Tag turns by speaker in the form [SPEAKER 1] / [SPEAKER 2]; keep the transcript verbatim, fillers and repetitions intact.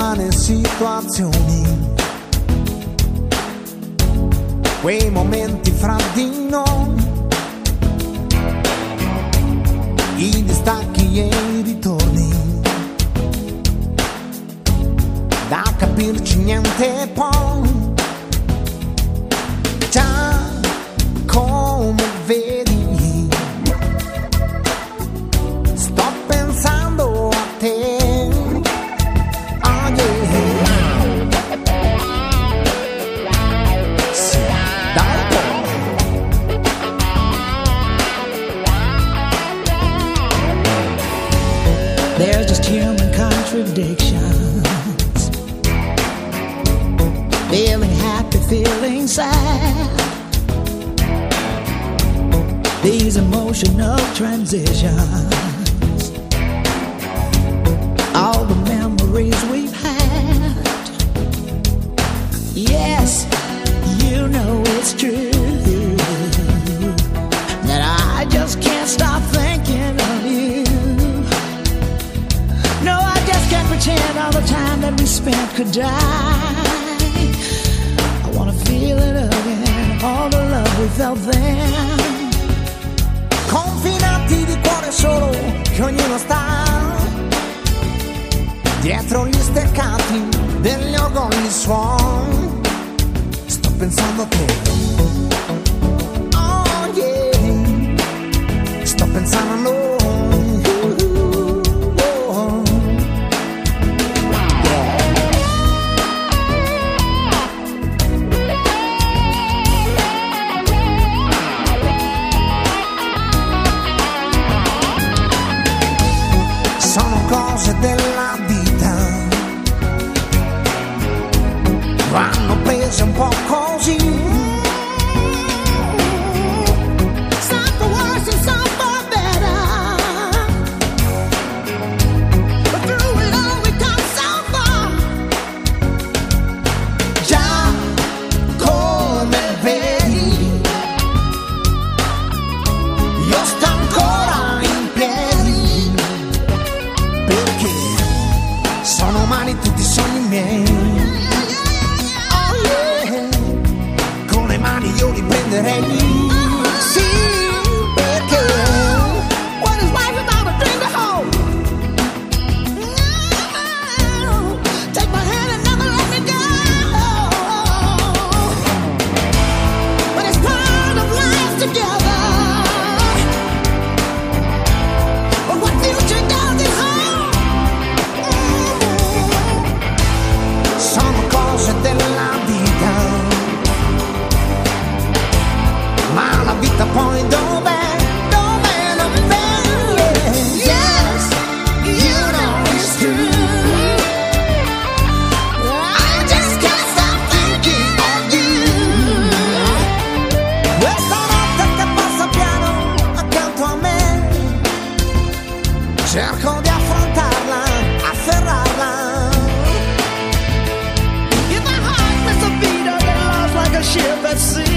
[SPEAKER 1] umane situazioni, quei momenti fra di noi, i distacchi e i ritorni, da capirci niente poi, già come vedi, sto pensando a te. Oh yeah. Sì, dai poi. There's just human contradictions, feeling happy, feeling sad, these emotional transitions, all the memories we've had. Yes, you know it's true that I just can't stop thinking of you. No, I just can't pretend all the time that we spent could die. I wanna feel it again, all the love we felt then. Confinati di cuore solo, che ognuno sta dietro gli steccati degli orgogli suoni. Sto pensando a te. Oh yeah. Sto pensando a noi. Cose della vita vanno prese un po' così. Some for worse and some for better, but through it all we come so far. Già come vedi, io sto ancora in piedi, sono umani tutti i sogni miei. Oh yeah. Con le mani io li prenderei. Sì, perché what is life without a dream to hold? No. Take my hand and never let me go. But it's part of life together. But what future does it hold? Sono cose della vita, ma la vita poi dov'è? Dov'è? Dov'è? Yes, you know it's true. I just can't stop thinking of you. Questa notte che passa piano accanto a me, cerco di affrontarla, afferrarla. If my heart missed a beat, I've been lost like a ship at sea.